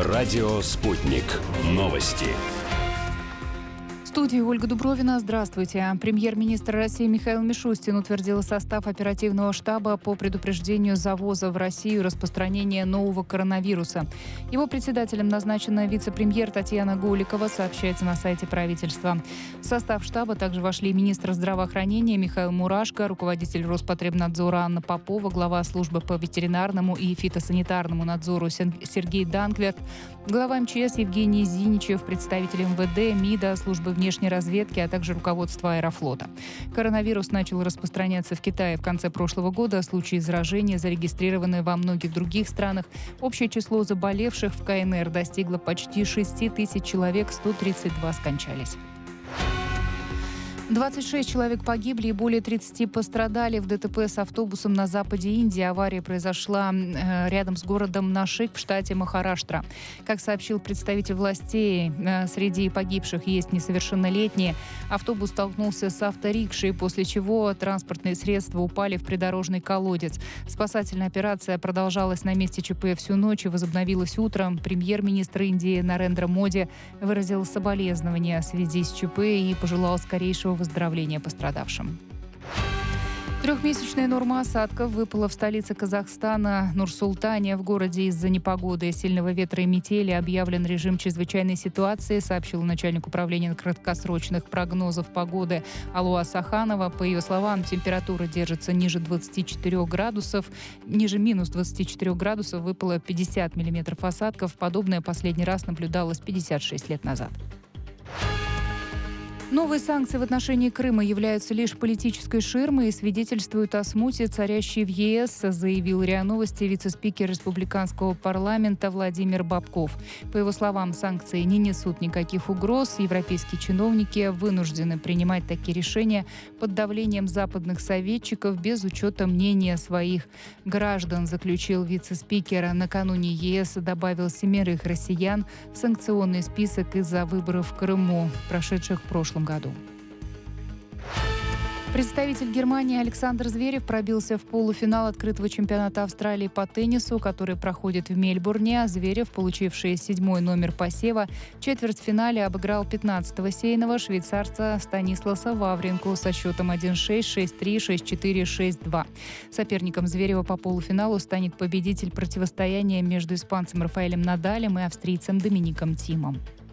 Радио «Спутник». Новости. В студии Ольга Дубровина. Здравствуйте. Премьер-министр России Михаил Мишустин утвердил состав оперативного штаба по предупреждению завоза в Россию распространения нового коронавируса. Его председателем назначена вице-премьер Татьяна Голикова, сообщается на сайте правительства. В состав штаба также вошли министр здравоохранения Михаил Мурашко, руководитель Роспотребнадзора Анна Попова, глава службы по ветеринарному и фитосанитарному надзору Сергей Данкверт, глава МЧС Евгений Зиничев, представители МВД, МИДа, службы внешней разведки, а также руководство Аэрофлота. Коронавирус начал распространяться в Китае в конце прошлого года. Случаи заражения зарегистрированы во многих других странах. Общее число заболевших в КНР достигло почти 6 тысяч человек, 132 скончались. 26 человек погибли и более 30 пострадали в ДТП с автобусом на западе Индии. Авария произошла рядом с городом Нашик в штате Махараштра. Как сообщил представитель властей, среди погибших есть несовершеннолетние. Автобус столкнулся с авторикшей, после чего транспортные средства упали в придорожный колодец. Спасательная операция продолжалась на месте ЧП всю ночь и возобновилась утром. Премьер-министр Индии Нарендра Моди выразил соболезнования в связи с ЧП и пожелал скорейшего выздоровления пострадавшим. Трехмесячная норма осадков выпала в столице Казахстана Нур-Султане. В городе из-за непогоды, сильного ветра и метели объявлен режим чрезвычайной ситуации, сообщил начальник управления краткосрочных прогнозов погоды Алуа Саханова. По ее словам, температура держится ниже минус 24 градусов, выпало 50 миллиметров осадков. Подобное последний раз наблюдалось 56 лет назад. Новые санкции в отношении Крыма являются лишь политической ширмой и свидетельствуют о смуте, царящей в ЕС, заявил РИА Новости вице-спикер республиканского парламента Владимир Бабков. По его словам, санкции не несут никаких угроз. Европейские чиновники вынуждены принимать такие решения под давлением западных советчиков без учета мнения своих граждан, заключил вице-спикер. Накануне ЕС добавил 7 россиян в санкционный список из-за выборов в Крыму, прошедших в прошлом году. Представитель Германии Александр Зверев пробился в полуфинал открытого чемпионата Австралии по теннису, который проходит в Мельбурне. Зверев, получивший 7-й номер посева, в четвертьфинале обыграл 15-го сейного швейцарца Станисласа Вавринку со счетом 1-6, 6-3, 6-4, 6-2. Соперником Зверева по полуфиналу станет победитель противостояния между испанцем Рафаэлем Надалем и австрийцем Домиником Тимом.